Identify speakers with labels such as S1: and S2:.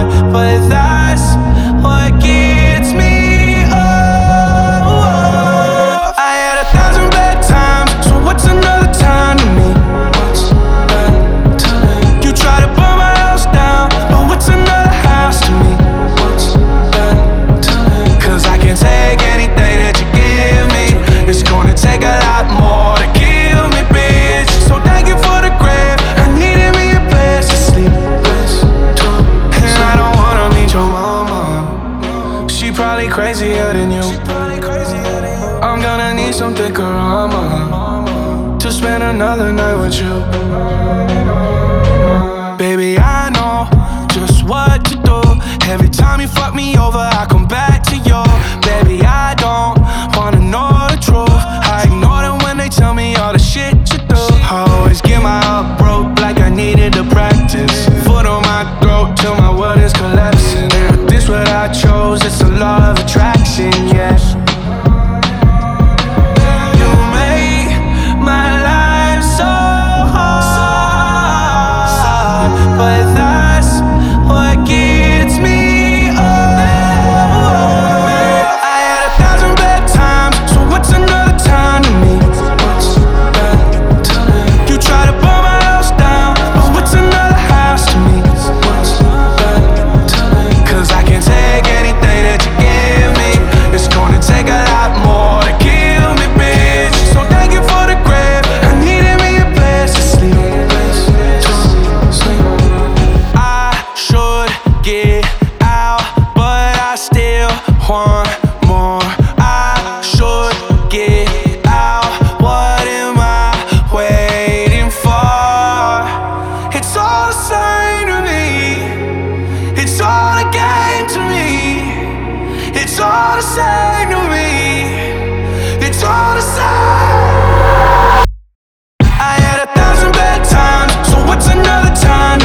S1: but that's what gets me. Oh, I had 1,000 bad times, so what's another time to me? You try to burn my house down, but what's another house to me? Cause I can't take anything that you give me. It's gonna take a lot more to kill me, bitch. So thank you for the grave. I needed me a place to sleep. And I don't wanna meet your mama. She probably crazier than you. I'm gonna need some thicker armor to spend another night with you. Baby, I know just what to do. Every time you fuck me over, I come back to you. Baby, I don't wanna know the truth. I ignore them when they tell me all the shit you do. I always get my heart broke like I needed to practice. Foot on my throat till my world is collapsing. But this what I chose, it's a law of attraction, yeah. You make my life so hard, but that's what gets me. I had 1,000 bad times, so what's another time to me? You try to burn my house down, but what's another house to me? Cause I can't take anything that you give me. It's gonna take a lot more to kill me, bitch. So thank you for the grave. I needed me a place to sleep. I should get out, but I still want more. I should get out. What am I waiting for? It's all the same to me. It's all a game to me. It's all the same to me. It's all the same. I had 1,000 bad times, so what's another time